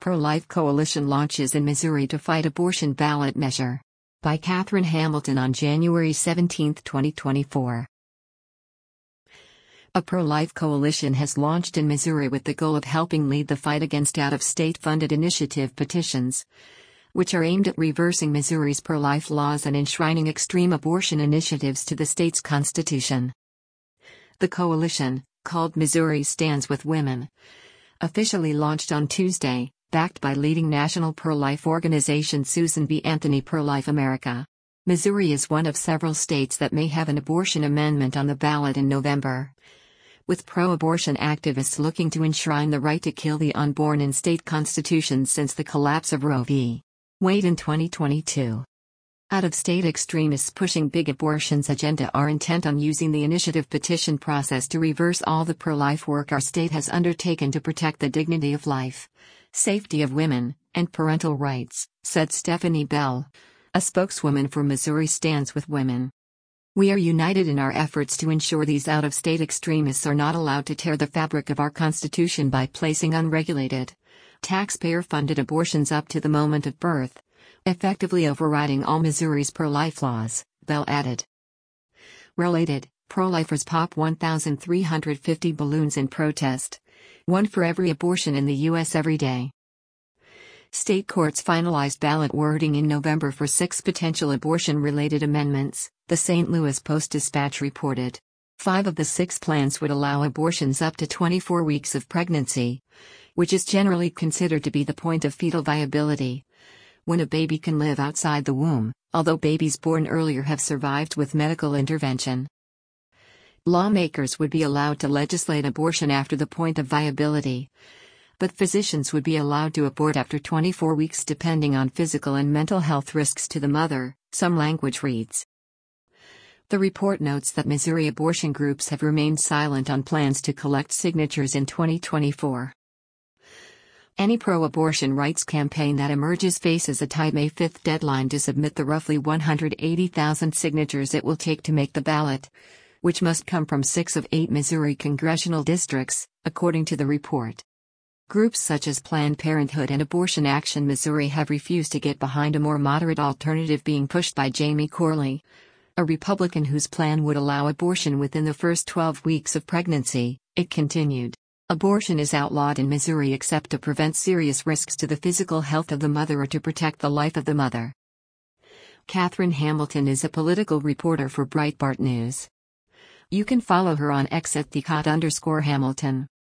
Pro-Life Coalition launches in Missouri to fight abortion ballot measure. By Catherine Hamilton on January 17, 2024. A pro-life coalition has launched in Missouri with the goal of helping lead the fight against out-of-state funded initiative petitions, which are aimed at reversing Missouri's pro-life laws and enshrining extreme abortion initiatives to the state's constitution. The coalition, called Missouri Stands with Women, officially launched on Tuesday, backed by leading national pro-life organization Susan B. Anthony Pro-Life America. Missouri is one of several states that may have an abortion amendment on the ballot in November, with pro-abortion activists looking to enshrine the right to kill the unborn in state constitutions since the collapse of Roe v. Wade in 2022. Out-of-state extremists pushing big abortions agenda are intent on using the initiative petition process to reverse all the pro-life work our state has undertaken to protect the dignity of life, safety of women, and parental rights, said Stephanie Bell, a spokeswoman for Missouri Stands with Women. We are united in our efforts to ensure these out-of-state extremists are not allowed to tear the fabric of our Constitution by placing unregulated, taxpayer-funded abortions up to the moment of birth, effectively overriding all Missouri's pro-life laws, Bell added. Related, pro-lifers pop 1,350 balloons in protest, one for every abortion in the U.S. every day. State courts finalized ballot wording in November for 6 potential abortion-related amendments, the St. Louis Post-Dispatch reported. 5 of the 6 plans would allow abortions up to 24 weeks of pregnancy, which is generally considered to be the point of fetal viability, when a baby can live outside the womb, although babies born earlier have survived with medical intervention. Lawmakers would be allowed to legislate abortion after the point of viability, but physicians would be allowed to abort after 24 weeks depending on physical and mental health risks to the mother, some language reads. The report notes that Missouri abortion groups have remained silent on plans to collect signatures in 2024. Any pro-abortion rights campaign that emerges faces a tight May 5 deadline to submit the roughly 180,000 signatures it will take to make the ballot, which must come from 6 of 8 Missouri congressional districts, according to the report. Groups such as Planned Parenthood and Abortion Action Missouri have refused to get behind a more moderate alternative being pushed by Jamie Corley, a Republican whose plan would allow abortion within the first 12 weeks of pregnancy. It continued. Abortion is outlawed in Missouri except to prevent serious risks to the physical health of the mother or to protect the life of the mother. Catherine Hamilton is a political reporter for Breitbart News. You can follow her on X at @Hamilton.